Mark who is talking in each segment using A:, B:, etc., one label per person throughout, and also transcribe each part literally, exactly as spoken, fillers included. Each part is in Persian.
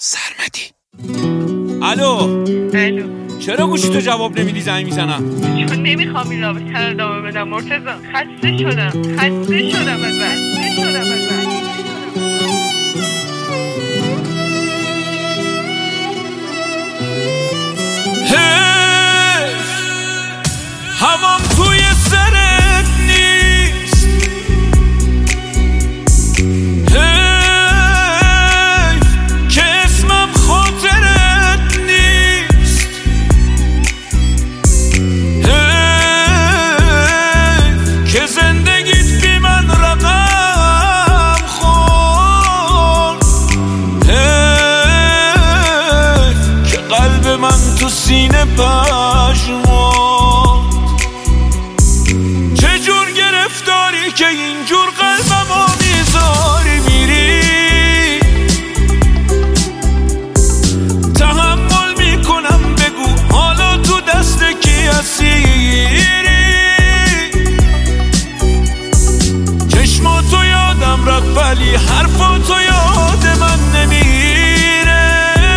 A: سرمدی. الو
B: الو،
A: چرا گوشیتو جواب نمیدی؟ زنگ میزنم
B: چون نمیخوام این رابطه رو ادامه بدم مرتضی. خسته شدم خسته شدم ازت خسته شدم ازت
A: هی هوام توی سرت نیست، هی که اسمم خاطرت نیست، هی که زندگیت بی من رقم خورد، هی که قلب من تو سینه پژمرد. چجور گرفتاری که اینجور قلبمو میذاری میری؟ تحمل میکنم بگو حالا تو دست کی اسیری؟ چشماتو یادم رفت ولی حرفاتو یاد من نمیره.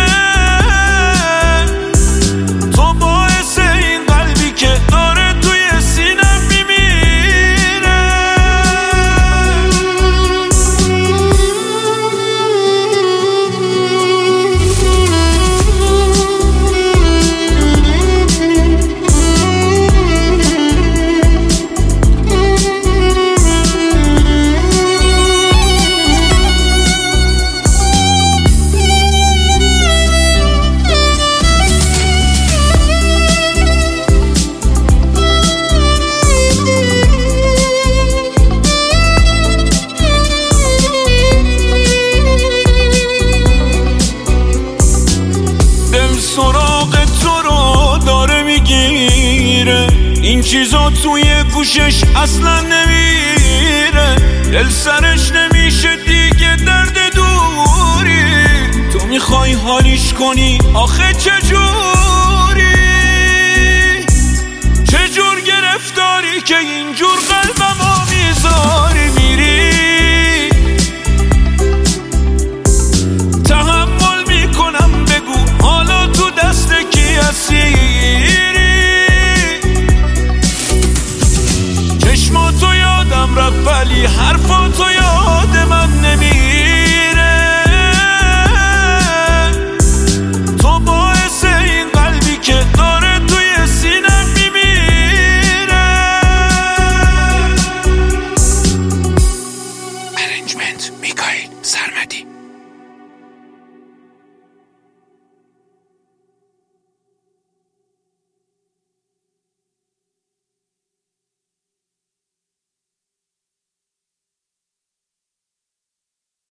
A: تو باعث این قلبی که داره توی سینم میمیره. دل سراغ تو رو داره میگیره، این چیزا توی گوشش اصلا نمیره. دل سرش نمیشه دیگه درد دوری، تو میخوای حالیش کنی آخه چجوری؟ چجور گرفتاری که اینجور قلبم